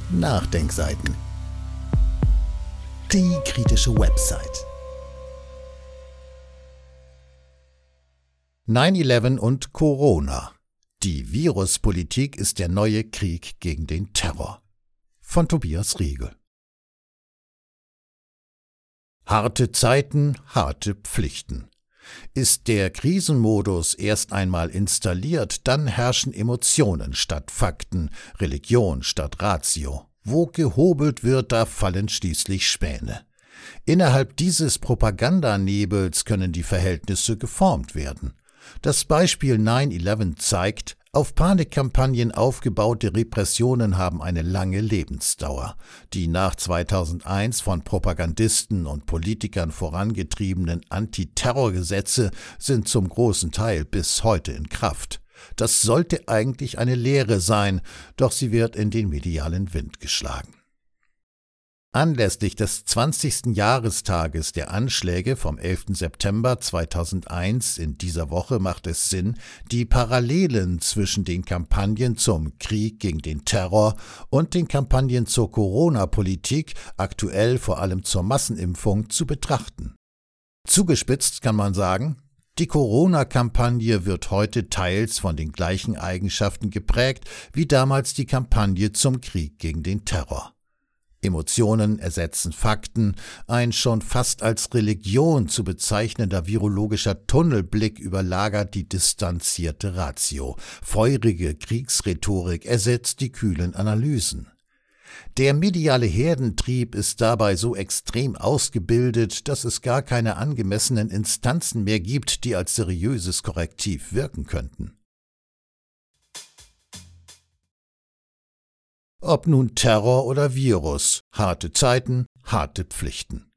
Nachdenkseiten. Die kritische Website. 9/11 und Corona. Die Viruspolitik ist der neue Krieg gegen den Terror. Von Tobias Riegel. Harte Zeiten, harte Pflichten. Ist der Krisenmodus erst einmal installiert, dann herrschen Emotionen statt Fakten, Religion statt Ratio. Wo gehobelt wird, da fallen schließlich Späne. Innerhalb dieses Propagandanebels können die Verhältnisse geformt werden. Das Beispiel 9/11 zeigt, auf Panikkampagnen aufgebaute Repressionen haben eine lange Lebensdauer. Die nach 2001 von Propagandisten und Politikern vorangetriebenen Antiterrorgesetze sind zum großen Teil bis heute in Kraft. Das sollte eigentlich eine Lehre sein, doch sie wird in den medialen Wind geschlagen. Anlässlich des 20. Jahrestages der Anschläge vom 11. September 2001 in dieser Woche macht es Sinn, die Parallelen zwischen den Kampagnen zum Krieg gegen den Terror und den Kampagnen zur Corona-Politik, aktuell vor allem zur Massenimpfung, zu betrachten. Zugespitzt kann man sagen, die Corona-Kampagne wird heute teils von den gleichen Eigenschaften geprägt wie damals die Kampagne zum Krieg gegen den Terror. Emotionen ersetzen Fakten, ein schon fast als Religion zu bezeichnender virologischer Tunnelblick überlagert die distanzierte Ratio, feurige Kriegsrhetorik ersetzt die kühlen Analysen. Der mediale Herdentrieb ist dabei so extrem ausgebildet, dass es gar keine angemessenen Instanzen mehr gibt, die als seriöses Korrektiv wirken könnten. Ob nun Terror oder Virus, harte Zeiten, harte Pflichten.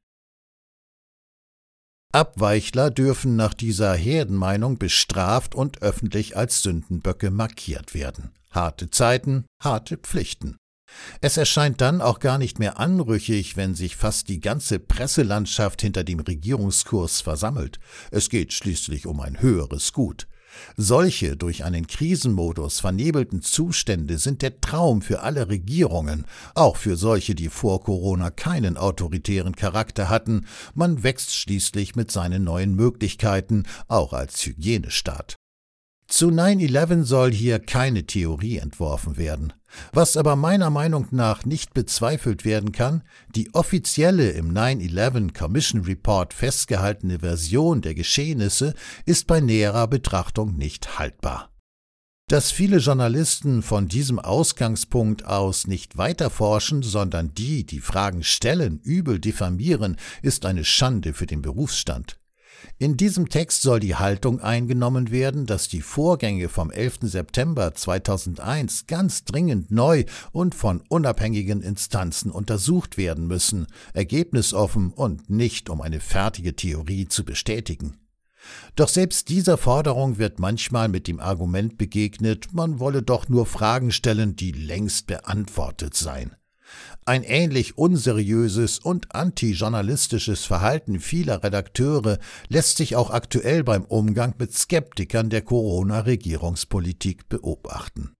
Abweichler dürfen nach dieser Herdenmeinung bestraft und öffentlich als Sündenböcke markiert werden. Harte Zeiten, harte Pflichten. Es erscheint dann auch gar nicht mehr anrüchig, wenn sich fast die ganze Presselandschaft hinter dem Regierungskurs versammelt. Es geht schließlich um ein höheres Gut. Solche durch einen Krisenmodus vernebelten Zustände sind der Traum für alle Regierungen, auch für solche, die vor Corona keinen autoritären Charakter hatten. Man wächst schließlich mit seinen neuen Möglichkeiten, auch als Hygienestaat. Zu 9/11 soll hier keine Theorie entworfen werden. Was aber meiner Meinung nach nicht bezweifelt werden kann, die offizielle im 9/11 Commission Report festgehaltene Version der Geschehnisse ist bei näherer Betrachtung nicht haltbar. Dass viele Journalisten von diesem Ausgangspunkt aus nicht weiterforschen, sondern die Fragen stellen, übel diffamieren, ist eine Schande für den Berufsstand. In diesem Text soll die Haltung eingenommen werden, dass die Vorgänge vom 11. September 2001 ganz dringend neu und von unabhängigen Instanzen untersucht werden müssen, ergebnisoffen und nicht um eine fertige Theorie zu bestätigen. Doch selbst dieser Forderung wird manchmal mit dem Argument begegnet, man wolle doch nur Fragen stellen, die längst beantwortet seien. Ein ähnlich unseriöses und antijournalistisches Verhalten vieler Redakteure lässt sich auch aktuell beim Umgang mit Skeptikern der Corona-Regierungspolitik beobachten.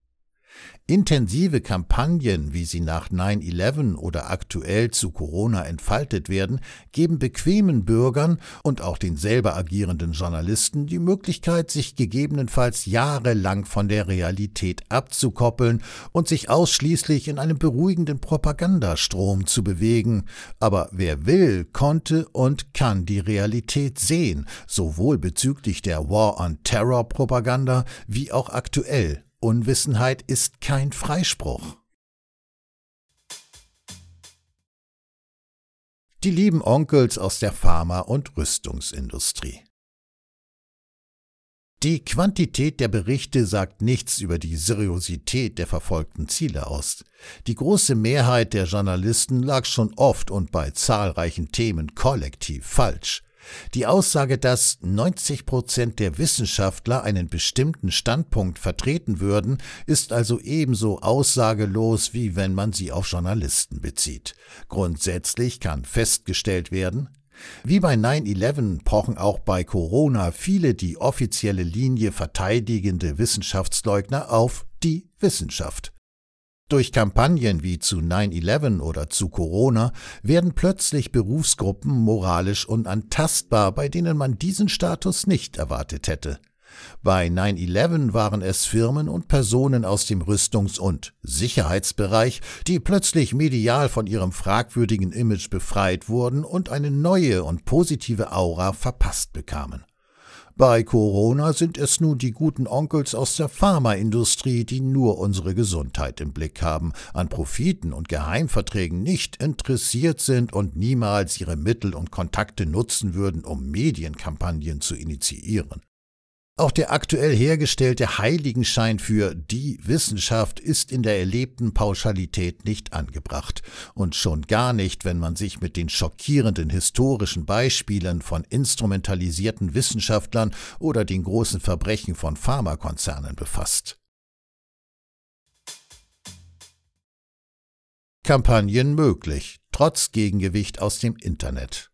Intensive Kampagnen, wie sie nach 9/11 oder aktuell zu Corona entfaltet werden, geben bequemen Bürgern und auch den selber agierenden Journalisten die Möglichkeit, sich gegebenenfalls jahrelang von der Realität abzukoppeln und sich ausschließlich in einem beruhigenden Propagandastrom zu bewegen. Aber wer will, konnte und kann die Realität sehen, sowohl bezüglich der War-on-Terror-Propaganda wie auch aktuell. Unwissenheit ist kein Freispruch. Die lieben Onkels aus der Pharma- und Rüstungsindustrie. Die Quantität der Berichte sagt nichts über die Seriosität der verfolgten Ziele aus. Die große Mehrheit der Journalisten lag schon oft und bei zahlreichen Themen kollektiv falsch. Die Aussage, dass 90% der Wissenschaftler einen bestimmten Standpunkt vertreten würden, ist also ebenso aussagelos, wie wenn man sie auf Journalisten bezieht. Grundsätzlich kann festgestellt werden, wie bei 9/11 pochen auch bei Corona viele die offizielle Linie verteidigende Wissenschaftsleugner auf die Wissenschaft. Durch Kampagnen wie zu 9/11 oder zu Corona werden plötzlich Berufsgruppen moralisch unantastbar, bei denen man diesen Status nicht erwartet hätte. Bei 9/11 waren es Firmen und Personen aus dem Rüstungs- und Sicherheitsbereich, die plötzlich medial von ihrem fragwürdigen Image befreit wurden und eine neue und positive Aura verpasst bekamen. Bei Corona sind es nun die guten Onkels aus der Pharmaindustrie, die nur unsere Gesundheit im Blick haben, an Profiten und Geheimverträgen nicht interessiert sind und niemals ihre Mittel und Kontakte nutzen würden, um Medienkampagnen zu initiieren. Auch der aktuell hergestellte Heiligenschein für die Wissenschaft ist in der erlebten Pauschalität nicht angebracht und schon gar nicht, wenn man sich mit den schockierenden historischen Beispielen von instrumentalisierten Wissenschaftlern oder den großen Verbrechen von Pharmakonzernen befasst. Kampagnen möglich, trotz Gegengewicht aus dem Internet.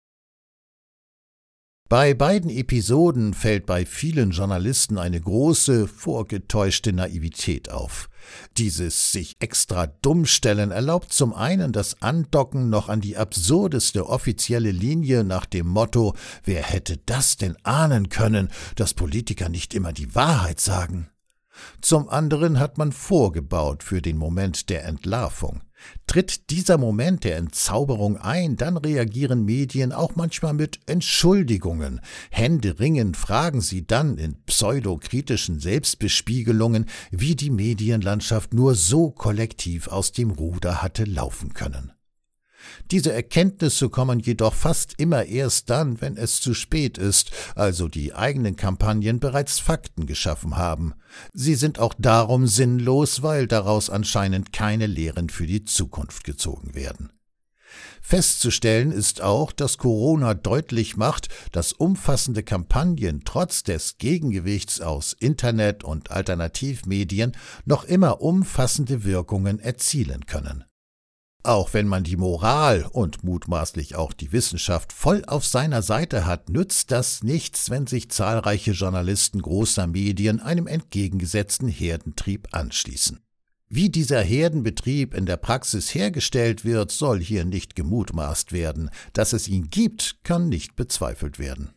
Bei beiden Episoden fällt bei vielen Journalisten eine große, vorgetäuschte Naivität auf. Dieses sich extra dumm stellen erlaubt zum einen das Andocken noch an die absurdeste offizielle Linie nach dem Motto: Wer hätte das denn ahnen können, dass Politiker nicht immer die Wahrheit sagen? Zum anderen hat man vorgebaut für den Moment der Entlarvung. Tritt dieser Moment der Entzauberung ein, dann reagieren Medien auch manchmal mit Entschuldigungen. Händeringend fragen sie dann in pseudokritischen Selbstbespiegelungen, wie die Medienlandschaft nur so kollektiv aus dem Ruder hatte laufen können. Diese Erkenntnisse kommen jedoch fast immer erst dann, wenn es zu spät ist, also die eigenen Kampagnen bereits Fakten geschaffen haben. Sie sind auch darum sinnlos, weil daraus anscheinend keine Lehren für die Zukunft gezogen werden. Festzustellen ist auch, dass Corona deutlich macht, dass umfassende Kampagnen trotz des Gegengewichts aus Internet und Alternativmedien noch immer umfassende Wirkungen erzielen können. Auch wenn man die Moral und mutmaßlich auch die Wissenschaft voll auf seiner Seite hat, nützt das nichts, wenn sich zahlreiche Journalisten großer Medien einem entgegengesetzten Herdentrieb anschließen. Wie dieser Herdenbetrieb in der Praxis hergestellt wird, soll hier nicht gemutmaßt werden. Dass es ihn gibt, kann nicht bezweifelt werden.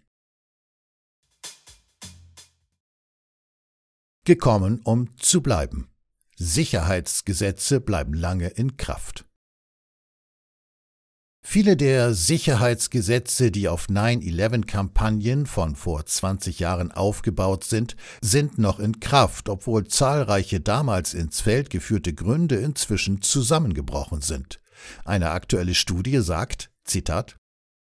Gekommen, um zu bleiben. Sicherheitsgesetze bleiben lange in Kraft. Viele der Sicherheitsgesetze, die auf 9/11-Kampagnen von vor 20 Jahren aufgebaut sind, sind noch in Kraft, obwohl zahlreiche damals ins Feld geführte Gründe inzwischen zusammengebrochen sind. Eine aktuelle Studie sagt, Zitat: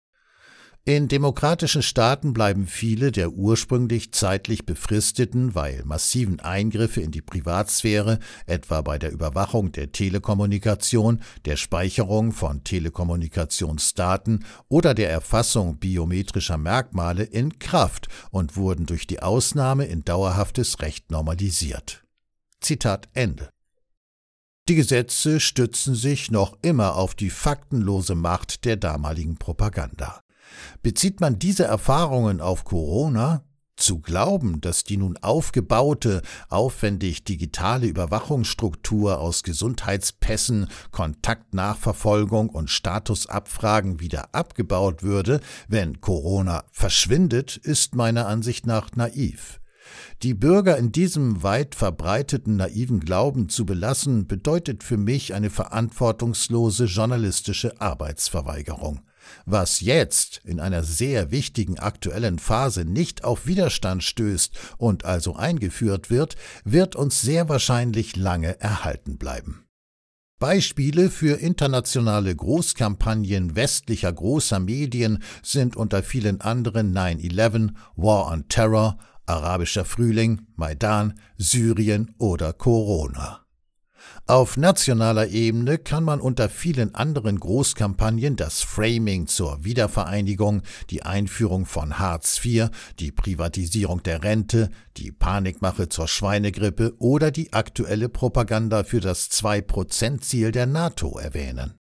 In demokratischen Staaten bleiben viele der ursprünglich zeitlich befristeten, weil massiven Eingriffe in die Privatsphäre, etwa bei der Überwachung der Telekommunikation, der Speicherung von Telekommunikationsdaten oder der Erfassung biometrischer Merkmale in Kraft und wurden durch die Ausnahme in dauerhaftes Recht normalisiert. Zitat Ende. Die Gesetze stützen sich noch immer auf die faktenlose Macht der damaligen Propaganda. Bezieht man diese Erfahrungen auf Corona? Zu glauben, dass die nun aufgebaute, aufwendig digitale Überwachungsstruktur aus Gesundheitspässen, Kontaktnachverfolgung und Statusabfragen wieder abgebaut würde, wenn Corona verschwindet, ist meiner Ansicht nach naiv. Die Bürger in diesem weit verbreiteten naiven Glauben zu belassen, bedeutet für mich eine verantwortungslose journalistische Arbeitsverweigerung. Was jetzt in einer sehr wichtigen aktuellen Phase nicht auf Widerstand stößt und also eingeführt wird, wird uns sehr wahrscheinlich lange erhalten bleiben. Beispiele für internationale Großkampagnen westlicher großer Medien sind unter vielen anderen 9/11, War on Terror, Arabischer Frühling, Maidan, Syrien oder Corona. Auf nationaler Ebene kann man unter vielen anderen Großkampagnen das Framing zur Wiedervereinigung, die Einführung von Hartz IV, die Privatisierung der Rente, die Panikmache zur Schweinegrippe oder die aktuelle Propaganda für das 2%-Ziel der NATO erwähnen.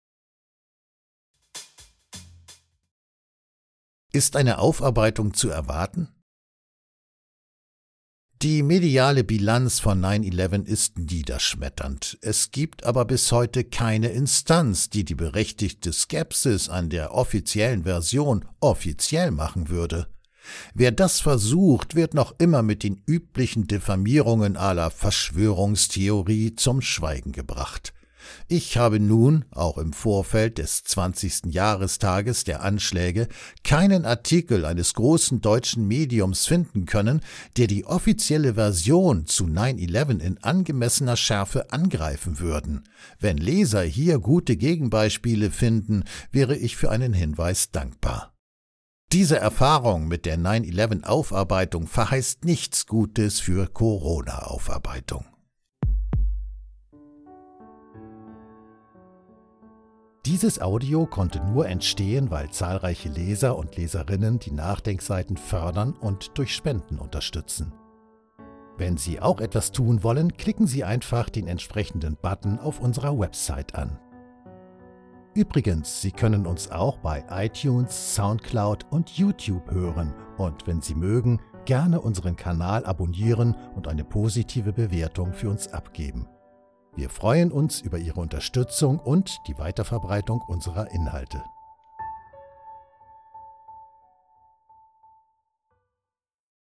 Ist eine Aufarbeitung zu erwarten? Die mediale Bilanz von 9/11 ist niederschmetternd. Es gibt aber bis heute keine Instanz, die die berechtigte Skepsis an der offiziellen Version offiziell machen würde. Wer das versucht, wird noch immer mit den üblichen Diffamierungen à la Verschwörungstheorie zum Schweigen gebracht. Ich habe nun, auch im Vorfeld des 20. Jahrestages der Anschläge, keinen Artikel eines großen deutschen Mediums finden können, der die offizielle Version zu 9/11 in angemessener Schärfe angreifen würden. Wenn Leser hier gute Gegenbeispiele finden, wäre ich für einen Hinweis dankbar. Diese Erfahrung mit der 9/11-Aufarbeitung verheißt nichts Gutes für Corona-Aufarbeitung. Dieses Audio konnte nur entstehen, weil zahlreiche Leser und Leserinnen die Nachdenkseiten fördern und durch Spenden unterstützen. Wenn Sie auch etwas tun wollen, klicken Sie einfach den entsprechenden Button auf unserer Website an. Übrigens, Sie können uns auch bei iTunes, Soundcloud und YouTube hören und wenn Sie mögen, gerne unseren Kanal abonnieren und eine positive Bewertung für uns abgeben. Wir freuen uns über Ihre Unterstützung und die Weiterverbreitung unserer Inhalte.